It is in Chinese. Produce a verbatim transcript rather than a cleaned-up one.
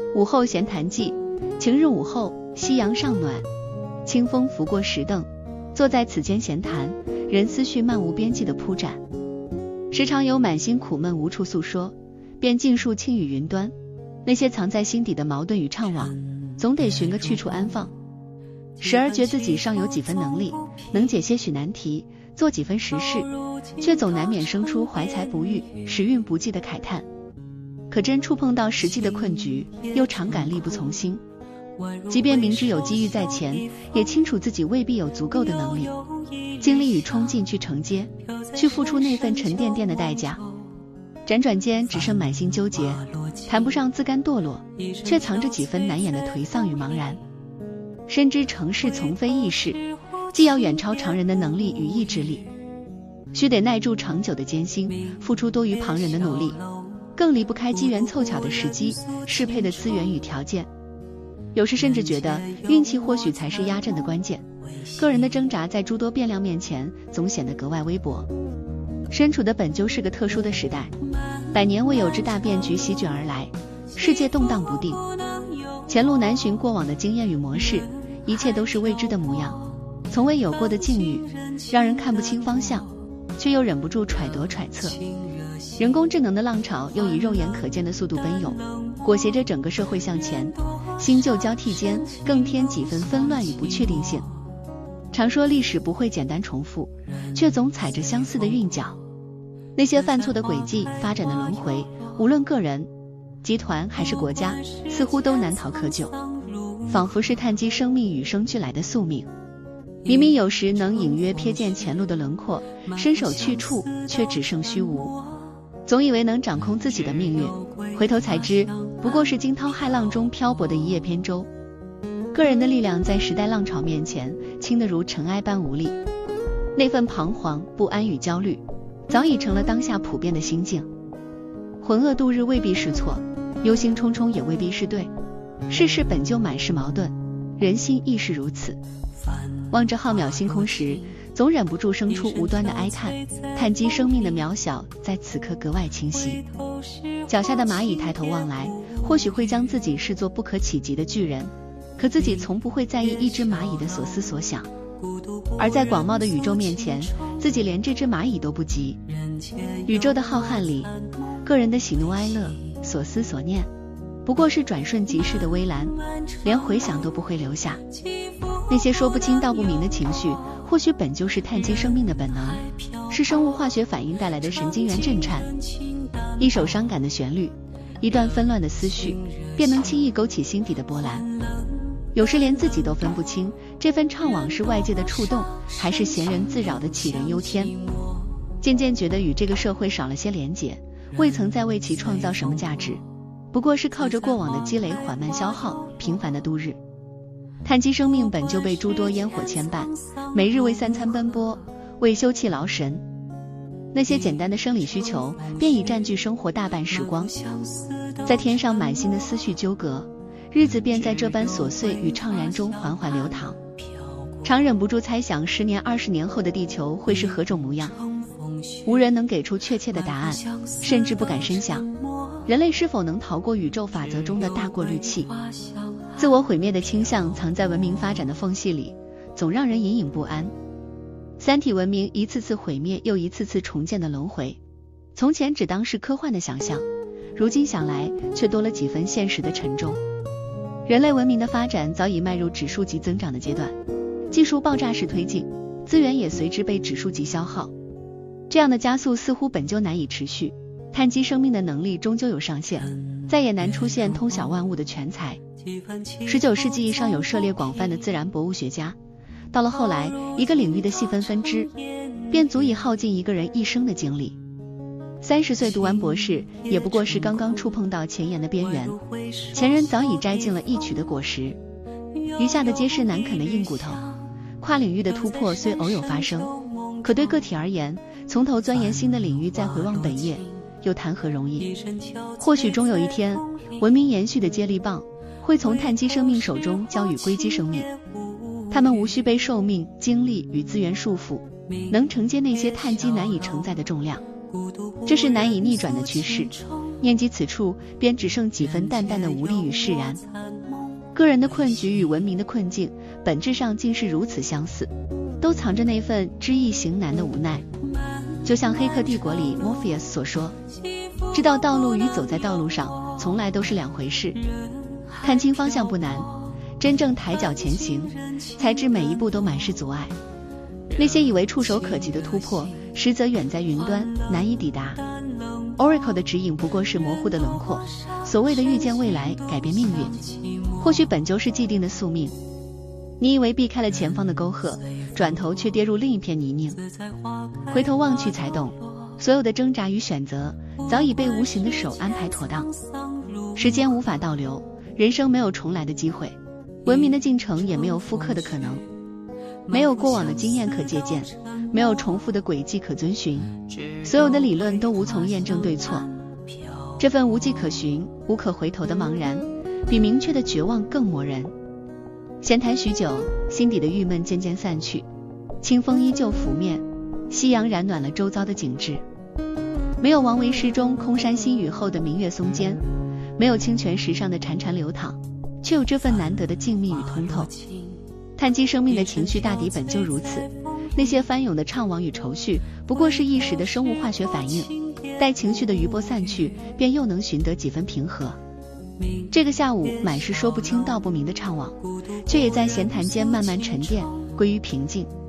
午后闲谈记，晴日午后，夕阳尚暖，清风拂过石凳，坐在此间闲谈，人思绪漫无边际的铺展。时常有满心苦闷无处诉说，便尽数轻语云端。那些藏在心底的矛盾与怅惘，总得寻个去处安放。时而觉自己尚有几分能力，能解些许难题，做几分实事，却总难免生出怀才不遇、时运不济的慨叹。可真触碰到实际的困局，又常感力不从心。即便明知有机遇在前，也清楚自己未必有足够的能力、精力与冲劲去承接，去付出那份沉甸甸的代价。辗转间只剩满心纠结，谈不上自甘堕落，却藏着几分难掩的颓丧与茫然。深知成事从非易事，既要远超常人的能力与意志力，须得耐住长久的艰辛，付出多于旁人的努力，更离不开机缘凑巧的时机、适配的资源与条件。有时甚至觉得运气或许才是压阵的关键，个人的挣扎在诸多变量面前总显得格外微薄。身处的本就是个特殊的时代，百年未有之大变局席卷而来，世界动荡不定，前路难寻过往的经验与模式，一切都是未知的模样，从未有过的境遇，让人看不清方向，却又忍不住揣度揣测。人工智能的浪潮又以肉眼可见的速度奔涌，裹挟着整个社会向前，新旧交替间更添几分纷乱与不确定性。常说历史不会简单重复，却总踩着相似的韵脚。那些犯错的轨迹、发展的轮回，无论个人、集团还是国家，似乎都难逃窠臼，仿佛是碳基生命与生俱来的宿命。明明有时能隐约瞥见前路的轮廓，伸手去触，却只剩虚无。总以为能掌控自己的命运，回头才知不过是惊涛骇浪中漂泊的一叶扁舟。个人的力量在时代浪潮面前轻得如尘埃般无力，那份彷徨、不安与焦虑早已成了当下普遍的心境。浑噩度日未必是错，忧心忡忡也未必是对，世事本就满是矛盾，人心亦是如此。望着浩渺星空时，总忍不住生出无端的哀叹，叹息生命的渺小在此刻格外清晰。脚下的蚂蚁抬头望来，或许会将自己视作不可企及的巨人，可自己从不会在意一只蚂蚁的所思所想，而在广袤的宇宙面前，自己连这只蚂蚁都不及。宇宙的浩瀚里，个人的喜怒哀乐、所思所念，不过是转瞬即逝的微澜，连回响都不会留下。那些说不清道不明的情绪，或许本就是碳基生命的本能，是生物化学反应带来的神经元震颤。一首伤感的旋律，一段纷乱的思绪，便能轻易勾起心底的波澜。有时连自己都分不清，这份怅惘是外界的触动，还是闲人自扰的杞人忧天。渐渐觉得与这个社会少了些连结，未曾再为其创造什么价值，不过是靠着过往的积累缓慢消耗，平凡的度日。碳基生命本就被诸多烟火牵绊，每日为三餐奔波，为休憩劳神，那些简单的生理需求便已占据生活大半时光。在天上满心的思绪纠葛，日子便在这般琐碎与怅然中缓缓流淌。常忍不住猜想十年二十年后的地球会是何种模样，无人能给出确切的答案，甚至不敢深想人类是否能逃过宇宙法则中的大过滤器。自我毁灭的倾向藏在文明发展的缝隙里，总让人隐隐不安。三体文明一次次毁灭又一次次重建的轮回，从前只当是科幻的想象，如今想来却多了几分现实的沉重。人类文明的发展早已迈入指数级增长的阶段，技术爆炸式推进，资源也随之被指数级消耗。这样的加速似乎本就难以持续，碳基生命的能力终究有上限，再也难出现通晓万物的全才。十九世纪尚有涉猎广泛的自然博物学家，到了后来，一个领域的细分分支便足以耗尽一个人一生的精力。三十岁读完博士，也不过是刚刚触碰到前沿的边缘，前人早已摘尽了一曲的果实，余下的皆是难啃的硬骨头。跨领域的突破虽偶有发生，可对个体而言，从头钻研新的领域再回望本业，又谈何容易。或许终有一天，文明延续的接力棒会从碳基生命手中交予硅基生命，他们无需被寿命、精力与资源束缚，能承接那些碳基难以承载的重量， 这是难以逆转的趋势。念及此处，便只剩几分淡淡的无力与释然。个人的困局与文明的困境，本质上竟是如此相似，都藏着那份知易行难的无奈。就像《黑客帝国》里 Morpheus 所说，知道道路与走在道路上从来都是两回事。看清方向不难，真正抬脚前行，才知每一步都满是阻碍。那些以为触手可及的突破，实则远在云端，难以抵达。Oracle 的指引不过是模糊的轮廓，所谓的预见未来，改变命运，或许本就是既定的宿命。你以为避开了前方的沟壑，转头却跌入另一片泥泞。回头望去才懂，所有的挣扎与选择，早已被无形的手安排妥当。时间无法倒流，人生没有重来的机会，文明的进程也没有复刻的可能。没有过往的经验可借鉴，没有重复的轨迹可遵循，所有的理论都无从验证对错。这份无迹可寻、无可回头的茫然，比明确的绝望更磨人。闲谈许久，心底的郁闷渐渐散去，清风依旧拂面，夕阳染暖了周遭的景致。没有王维诗中空山新雨后的明月松间，没有清泉石上的潺潺流淌，却有这份难得的静谧与通透。叹息生命的情绪大抵本就如此，那些翻涌的怅惘与愁绪，不过是一时的生物化学反应，待情绪的余波散去，便又能寻得几分平和。这个下午满是说不清道不明的怅惘，却也在闲谈间慢慢沉淀，归于平静。